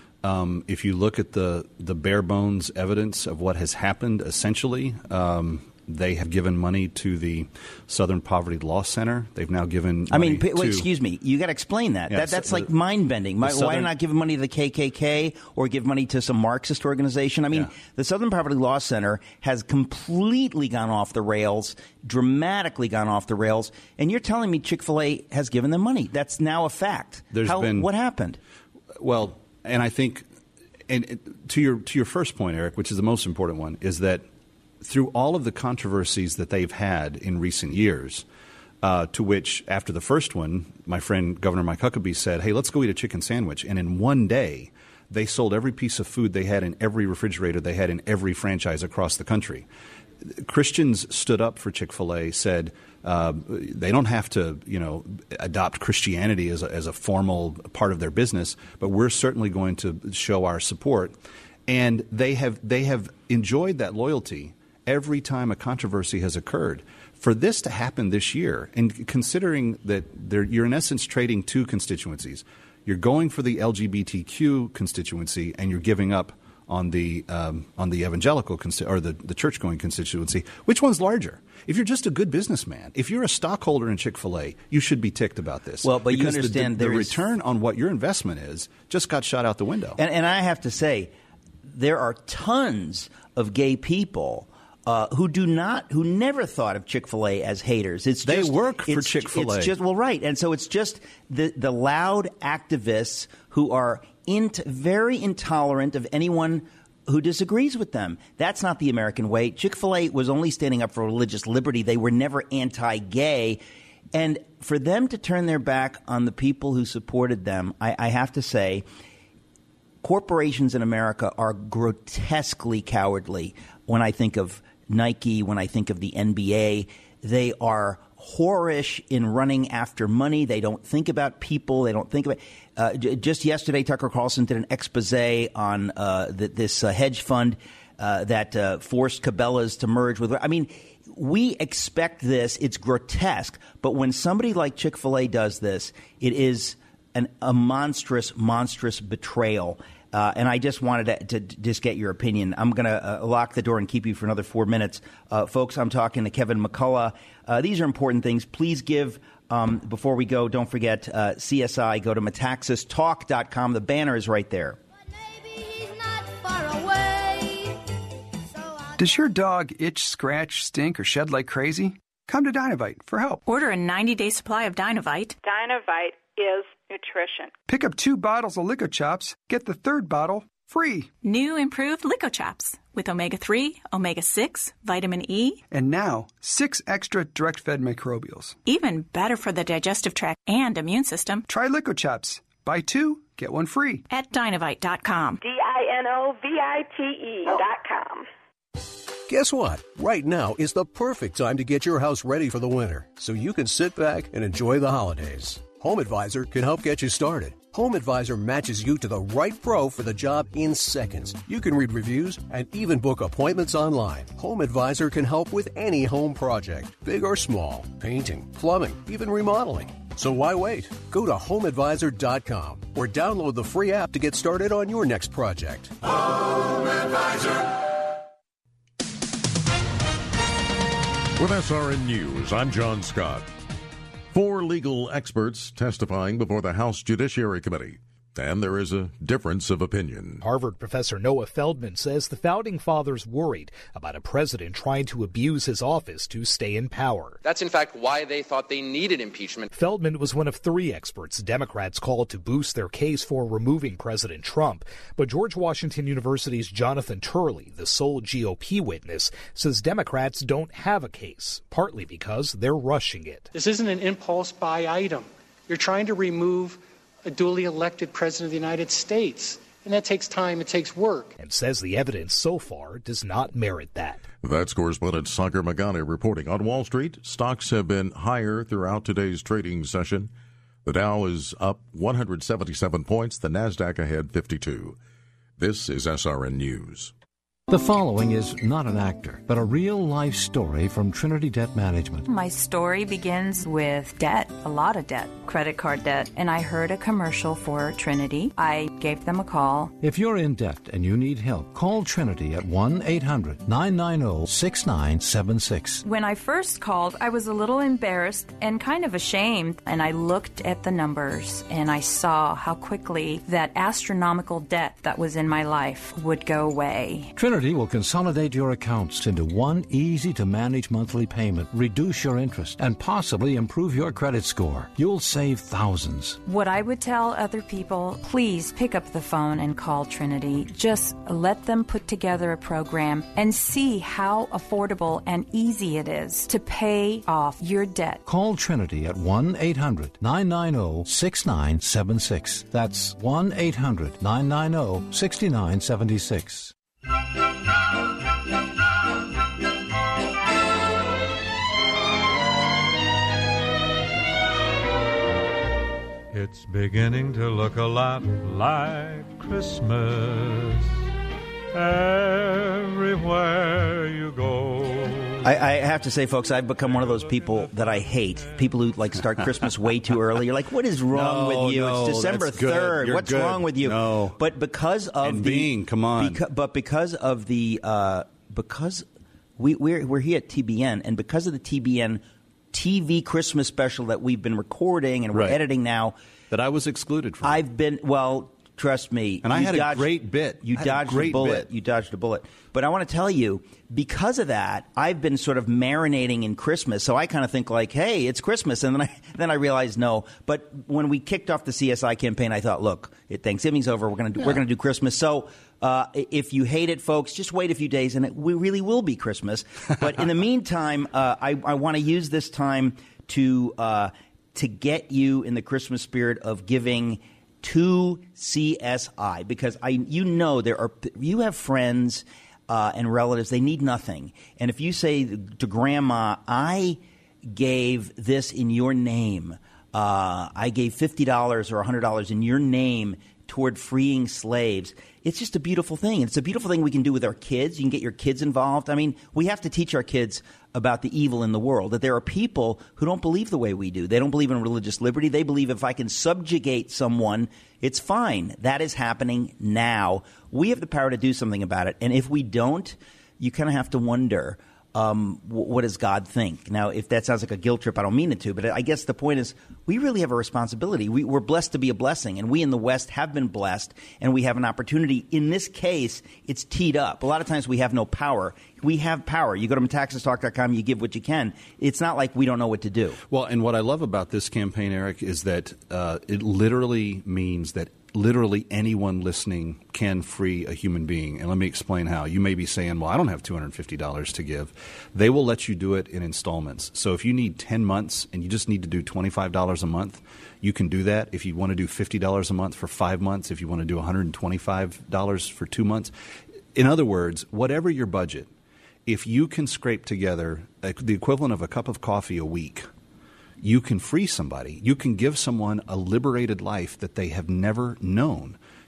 Um, if you look at the, the bare bones evidence of what has happened, essentially, um, they have given money to the Southern Poverty Law Center. They've now given I mean, money wait, to, excuse me. You got to explain that. Yeah, that that's so like the, mind-bending. My, Southern, why not give money to the K K K or give money to some Marxist organization? I mean, yeah. the Southern Poverty Law Center has completely gone off the rails, dramatically gone off the rails, and you're telling me Chick-fil-A has given them money. That's now a fact. There's How, been, what happened? Well, and I think, and to your to your first point, Eric, which is the most important one, is that through all of the controversies that they've had in recent years, uh, to which after the first one, my friend Governor Mike Huckabee said, hey, let's go eat a chicken sandwich. And in one day, they sold every piece of food they had in every refrigerator they had in every franchise across the country. Christians stood up for Chick-fil-A, said uh, they don't have to, you know, adopt Christianity as a, as a formal part of their business, but we're certainly going to show our support. And they have they have enjoyed that loyalty every time a controversy has occurred. For this to happen this year, and considering that you're in essence trading two constituencies, you're going for the L G B T Q constituency and you're giving up on the um, on the evangelical consti- or the, the church-going constituency. Which one's larger? If you're just a good businessman, if you're a stockholder in Chick-fil-A, you should be ticked about this. Well, but you because understand the, the, the is... return on what your investment is just got shot out the window. And, and I have to say, there are tons of gay people Uh, who do not, who never thought of Chick-fil-A as haters. It's they just, work for it's, Chick-fil-A. It's just well, right, and so it's just the the loud activists who are int- very intolerant of anyone who disagrees with them. That's not the American way. Chick-fil-A was only standing up for religious liberty. They were never anti-gay, and for them to turn their back on the people who supported them, I, I have to say, corporations in America are grotesquely cowardly. When I think of Nike, when I think of the N B A, they are whorish in running after money. They don't think about people. They don't think about uh, j- just yesterday, Tucker Carlson did an expose on uh, the, this uh, hedge fund uh, that uh, forced Cabela's to merge with. I mean, we expect this. It's grotesque. But when somebody like Chick-fil-A does this, it is an, a monstrous, monstrous betrayal. Uh, and I just wanted to, to just get your opinion. I'm going to uh, lock the door and keep you for another four minutes. Uh, folks, I'm talking to Kevin McCullough. Uh, these are important things. Please give, um, before we go, don't forget uh, C S I. Go to metaxas talk dot com. The banner is right there. Does your dog itch, scratch, stink, or shed like crazy? Come to Dinovite for help. Order a ninety-day supply of Dinovite. Dinovite is nutrition. Pick up two bottles of Lico Chops, get the third bottle free. New improved Lico Chops with omega three, omega six, vitamin E. And now, six extra direct-fed microbials. Even better for the digestive tract and immune system. Try Lico Chops. Buy two, get one free. At Dinovite dot com. D I N O V I T E dot com. Guess what? Right now is the perfect time to get your house ready for the winter, so you can sit back and enjoy the holidays. HomeAdvisor can help get you started. HomeAdvisor matches you to the right pro for the job in seconds. You can read reviews and even book appointments online. HomeAdvisor can help with any home project, big or small, painting, plumbing, even remodeling. So why wait? Go to home advisor dot com or download the free app to get started on your next project. HomeAdvisor. With S R N News, I'm John Scott. Four legal experts testifying before the House Judiciary Committee. And there is a difference of opinion. Harvard professor Noah Feldman says the Founding Fathers worried about a president trying to abuse his office to stay in power. That's in fact why they thought they needed impeachment. Feldman was one of three experts Democrats called to boost their case for removing President Trump. But George Washington University's Jonathan Turley, the sole G O P witness, says Democrats don't have a case, partly because they're rushing it. This isn't an impulse buy item. You're trying to remove a duly elected president of the United States. And that takes time, it takes work. And says the evidence so far does not merit that. That's correspondent Sagar Magane reporting. On Wall Street, stocks have been higher throughout today's trading session. The Dow is up one hundred seventy-seven points, the NASDAQ ahead fifty-two. This is S R N News. The following is not an actor, but a real-life story from Trinity Debt Management. My story begins with debt, a lot of debt, credit card debt, and I heard a commercial for Trinity. I gave them a call. If you're in debt and you need help, call Trinity at one eight hundred nine nine zero six nine seven six. When I first called, I was a little embarrassed and kind of ashamed, and I looked at the numbers, and I saw how quickly that astronomical debt that was in my life would go away. Trinity will consolidate your accounts into one easy-to-manage monthly payment, reduce your interest, and possibly improve your credit score. You'll save thousands. What I would tell other people, please pick up the phone and call Trinity. Just let them put together a program and see how affordable and easy it is to pay off your debt. Call Trinity at one eight hundred nine nine zero six nine seven six. That's one eight hundred nine nine zero six nine seven six. It's beginning to look a lot like Christmas everywhere you go. I, I have to say, folks, I've become one of those people that I hate. People who like start Christmas way too early. You're like, what is wrong no, with you? No, it's December third. What's What's good. wrong with you? No. But because of and the being, come on. Beca- but because of the uh, because we we're we're here at T B N, and because of the T B N T V Christmas special that we've been recording and we're right. editing now, that I was excluded from. I've been well. Trust me. And I had dodged, a great bit. You I dodged a great a bullet. Bit. You dodged a bullet. But I want to tell you, because of that, I've been sort of marinating in Christmas. So I kind of think like, hey, it's Christmas. And then I then I realized no. But when we kicked off the C S I campaign, I thought, look, it, Thanksgiving's over. We're going to do, yeah. we're going to do Christmas. So uh, if you hate it, folks, just wait a few days, and it we really will be Christmas. But in the meantime, uh, I, I want to use this time to uh, to get you in the Christmas spirit of giving to C S I, because I, you know, there are you have friends uh, and relatives. They need nothing, and if you say to Grandma, "I gave this in your name," uh, I gave fifty dollars or a hundred dollars in your name toward freeing slaves. It's just a beautiful thing. It's a beautiful thing we can do with our kids. You can get your kids involved. I mean, we have to teach our kids about the evil in the world, that there are people who don't believe the way we do. They don't believe in religious liberty. They believe if I can subjugate someone, it's fine. That is happening now. We have the power to do something about it. And if we don't, you kind of have to wonder, um, what does God think? Now, if that sounds like a guilt trip, I don't mean it to, but I guess the point is we really have a responsibility. We, we're blessed to be a blessing, and we in the West have been blessed, and we have an opportunity. In this case, it's teed up. A lot of times we have no power. We have power. You go to metaxas talk dot com, you give what you can. It's not like we don't know what to do. Well, and what I love about this campaign, Eric, is that uh, it literally means that literally anyone listening can free a human being. And let me explain how. You may be saying, well, I don't have two hundred fifty dollars to give. They will let you do it in installments. So if you need ten months and you just need to do twenty-five dollars a month, you can do that. If you want to do fifty dollars a month for five months, if you want to do one hundred twenty-five dollars for two months. In other words, whatever your budget, if you can scrape together the equivalent of a cup of coffee a week, you can free somebody. You can give someone a liberated life that they have never known.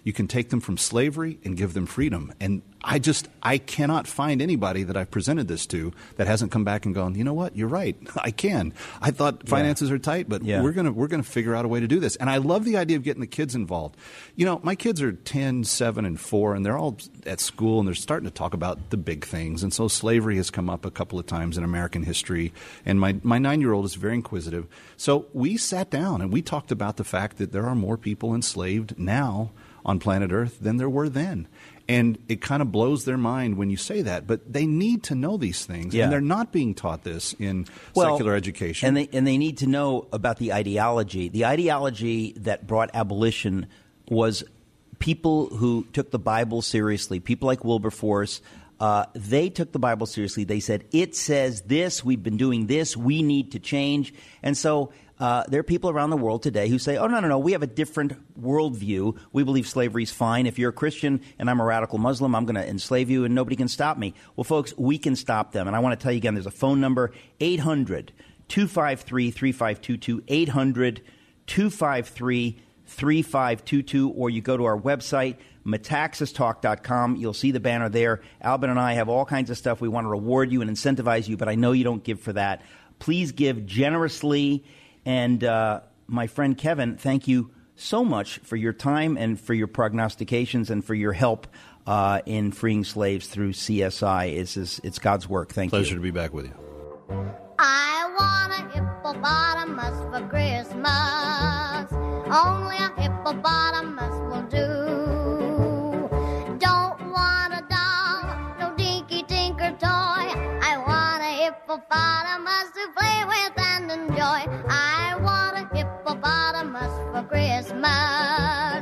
You can take them from slavery and give them freedom. And I just, I cannot find anybody that I've presented this to that hasn't come back and gone, you know what, you're right, I can. I thought finances yeah. are tight, but yeah. we're going to we're gonna figure out a way to do this. And I love the idea of getting the kids involved. You know, my kids are ten, seven, and four, and they're all at school, and they're starting to talk about the big things. And so slavery has come up a couple of times in American history. And my, my nine-year-old is very inquisitive. So we sat down, and we talked about the fact that there are more people enslaved now on planet Earth than there were then. And it kind of blows their mind when you say that. But they need to know these things, yeah. and they're not being taught this in well, secular education. And they, and they need to know about the ideology. The ideology that brought abolition was people who took the Bible seriously, people like Wilberforce. Uh, they took the Bible seriously. They said, it says this, we've been doing this, we need to change. And so uh, there are people around the world today who say, oh, no, no, no, we have a different worldview. We believe slavery is fine. If you're a Christian and I'm a radical Muslim, I'm going to enslave you and nobody can stop me. Well, folks, we can stop them. And I want to tell you again, there's a phone number, eight hundred, two five three, three five two two, eight hundred, two five three, three five two two, or you go to our website, metaxas talk dot com. You'll see the banner there. Albin and I have all kinds of stuff. We want to reward you and incentivize you, but I know you don't give for that. Please give generously. And uh, my friend Kevin, thank you so much for your time and for your prognostications and for your help uh, in freeing slaves through C S I. It's, it's God's work. Thank Pleasure you. to be back with you. I want a hippopotamus for Christmas. Only a hippopotamus will do. Don't want a doll, no dinky tinker toy. I want a hippopotamus to play with and enjoy. I want a hippopotamus for Christmas.